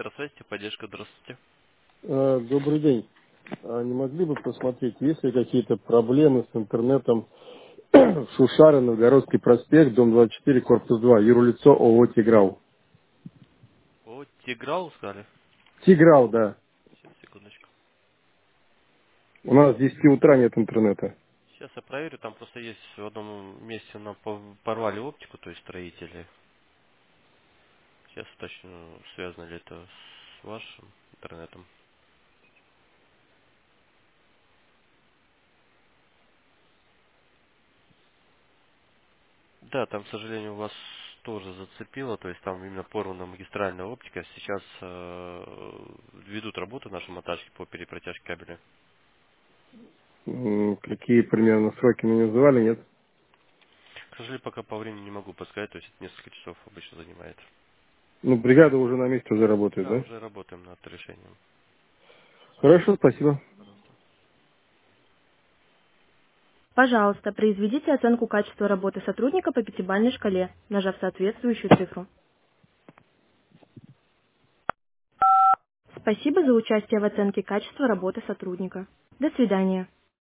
Центр связи, поддержка, здравствуйте. Добрый день. Не могли бы посмотреть, есть ли какие-то проблемы с интернетом в Шушары, Новгородский проспект, дом 24, корпус 2, юрлицо ООО «Тиграу». О, Тиграл, сказали? «Тиграу», да. Сейчас, секундочку. У нас с 10 утра нет интернета. Сейчас я проверю, там просто есть в одном месте нам порвали оптику, то есть строители. Сейчас уточню, связано ли это с вашим интернетом. Да, там, к сожалению, у вас тоже зацепило, то есть там именно порвана магистральная оптика. Сейчас ведут работу наши монтажки по перепротяжке кабеля. Какие примерно сроки мне называли, нет? К сожалению, пока по времени не могу подсказать, то есть это несколько часов обычно занимает. Ну, бригада уже на месте уже работает, Да, да? уже работаем над решением. Хорошо, спасибо. Пожалуйста. Пожалуйста, произведите оценку качества работы сотрудника по пятибалльной шкале, нажав соответствующую цифру. Спасибо за участие в оценке качества работы сотрудника. До свидания.